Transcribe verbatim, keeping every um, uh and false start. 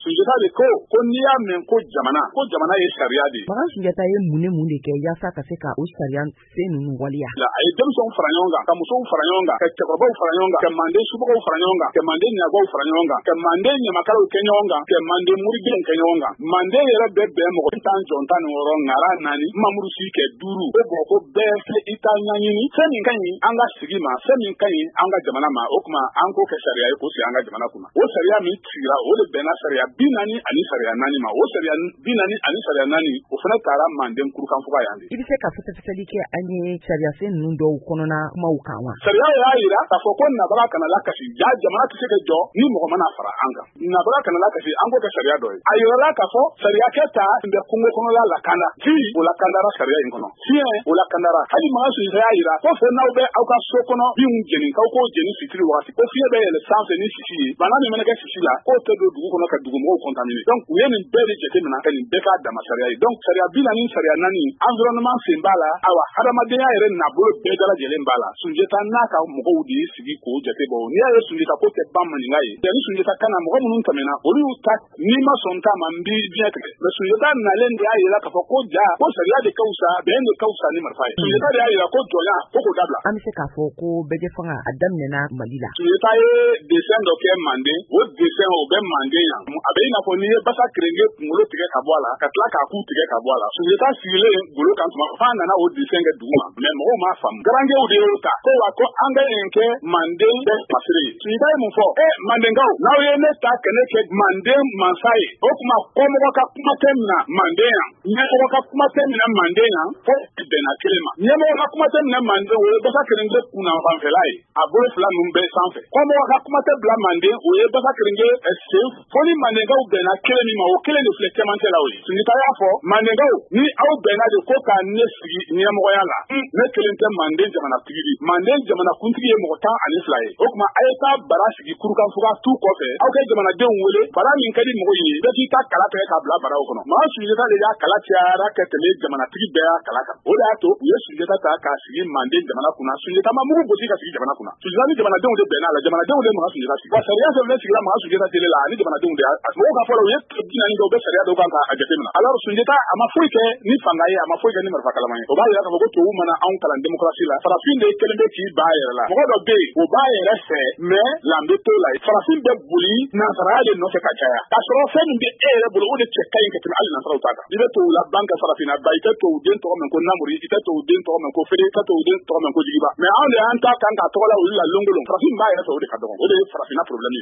Sunjata de ko ko n'i y'a mɛn ko jamana ko jamana ye sariya de ye. Makan Sunjata ye mun ni mun de kɛ yaasa ka se ka o sariya sen ninnu waleya? A ye denmisɛnw fara ɲɔgɔn kan, ka musow fara ɲɔgɔn kan, ka cɛkɔrɔbaw fara ɲɔgɔn kan, ka Manden subagaw fara ɲɔgɔn kan, ka Manden ɲagaw fara ɲɔgɔn kan, ka Manden ɲamakalaw kɛ ɲɔgɔn kan, ka Manden muridenw kɛ ɲɔgɔn kan. Manden yɛrɛ bɛ bɛn mɔgɔ tan jɔn tan ni wɔɔrɔ ŋara naani mamurusi kɛ duuru ko bɔn ko bɛɛ fɛ i ta ɲaɲini fɛn min ka ɲi an ka sigi ma, fɛn min ka ɲi an ka jamana ma, o kuma an k'o kɛ sariya ye k'o sigi an ka jamana kunna. O sariya min sigira o de bɛnna sariya bi naani ani sariya naani ma. O sariya bi naani ani sariya naani o fana taara Manden kurukanfuga yan de. I bɛ se ka fɛsɛfɛsɛli kɛ an ye sariya sen ninnu dɔw kɔnɔna kumaw kan wa? Sariya y'a jira k'a fɔ ko nabara kana lakasi, ja jamana tɛ se ka jɔ ni mɔgɔ mana fara an kan. Nabara kana lakasi an k'o kɛ sariya dɔ ye. A yirala k'a fɔ sariya kɛ ta bɛ kungo kɔnɔla lakanda. Ji o lakandara sariya in kɔnɔ. Fiɲɛ o lakandara. Hali Makan Sunjata y'a jira ko fo n'aw bɛ aw ka so kɔnɔ binw jeni k'aw k'o jeni fitiri wagati. Ko fiɲɛ bɛ yɛlɛ sanfɛ ni sisi ye. Bana min mana kɛ sisi la k'o tɛ don dugu kɔnɔ ka dugumɔgɔw contaminer. Donc u ye nin bɛɛ de jateminɛ ka nin bɛɛ k'a dama sariya ye. Donc sariya bi naani sariya naani environnement sen b'a la, awa hadamadenya yɛrɛ nabolo bɛɛ dalajɛlen b'a la. Sunjata n'a ka mɔgɔw de y'i sigi k'o jate bɔ. N'i y'a ye Sunjata ko tɛ ban maninka ye. Yanni Sunjata kana mɔgɔ minnu tɛmɛna olu y'u ta n'i ma sɔn ta ma n b'i diɲɛ tigɛ. Mais Sunjata nalen de y'a jira k'a fɔ ko ja ko sariya de ka wusa bɛn de ka wusa ni marifa ye. Sunjata de y'a jira ko jɔnya ko k'o dabila. An bɛ se k'a fɔ ko bɛjɛ fanga a daminɛna Mali la. Sunjata ye dessin dɔ kɛ Manden, o dessin o bɛ Manden yan. A bɛ i n'a fɔ n'i ye Basa Kerenge kunkolo tigɛ ka bɔ a la ka tila k'a ku tigɛ ka bɔ a la. Sunjata sigilen golo kan tuma f'a nana o dessin kɛ dugu ma. Mais mɔgɔw m'a faamu. Garangew de y'o ta ko wa ko an bɛ nin kɛ Manden bɛɛ pasire ye. Sunjata ye mun fɔ? Eh Mandenkaw, n'aw ye ne ta kɛ ne kɛ Manden mansa ye, o tuma kɔmɔgɔ ka kuma tɛ minɛ Manden yan, ɲɛmɔgɔ ka kuma tɛ minɛ Manden yan, fo bɛnna kelen ma. Ɲɛmɔgɔ ka kuma tɛ minɛ Manden, o ye Basa Kerenge kunna fanfɛla ye, a bolo fila ninnu bɛɛ sanfɛ. Kɔmɔgɔ ka kuma tɛ bila Manden, o ye Basa Kerenge sen, fo ni Mandenkaw bɛnna kelen min ma, o kelen de filɛ cɛmancɛ la o ye. Sunjata y'a fɔ, Mandenkaw, ni aw bɛnna de ko ka ne sigi ɲɛmɔgɔya la, ne kelen tɛ Manden jamanatigi di. Manden jamanakuntigi ye mɔgɔ tan ani fila ye. O tuma a ye taa bara sigi kurukanfuga tu kɔfɛ, aw kɛ jamanadenw wele, bara min ka di mɔgɔ in ye, bɛɛ k'i ta kala tigɛ k'a bila baraw kɔnɔ. Makan Sunjata de y'a kala cayara ka tɛmɛ jamanatigi bɛɛ y'a kala kan. O de y'a to u ye Sunjata ta k'a sigi Manden jamana kunna. Sunjata ma mugu gosi ka sigi jamana kunna. Sunjata ni jamanadenw de bɛnna a la, jamanadenw de Makan Sunjata sigi. Wa sariya fɛn fɛn sigila Makan Sunjata tele la ani jamanadenw de y'a mɔgɔw ka fɔlɔ u ye tile bi naani dɔw bɛ sariya dɔw kan k'a jateminɛ. Alors Sunjata a ma foyi kɛ ni fanga ye, a ma foyi kɛ ni marifa kalama ye. O b'a jira k'a fɔ ko tubabu mana anw kalan démocratie la, farafin de kelen bɛ k'i ba yɛrɛ la. Mɔgɔ dɔ bɛ yen o b'a yɛrɛ fɛ mais lanbe t'o la. Farafin bɛ boli nansaraya de nɔfɛ ka caya. K'a sɔrɔ fɛn min bɛ e yɛrɛ bolo o de cɛ ka ɲi ka tɛmɛ hali nansaraw ta kan. I bɛ tubabu la ban kɛ farafinna ba, i tɛ tubabu den tɔgɔ mɛn ko Namori, i tɛ tubabu den tɔgɔ mɛn ko Fere, i tɛ tubabu den tɔgɔ mɛn ko Jigiba. Mais anw de y'an ta kan k'a tɔgɔ la olu la longolon. Farafin b'a yɛrɛ fɛ o de ka dɔgɔ. O de ye farafinna problème ye.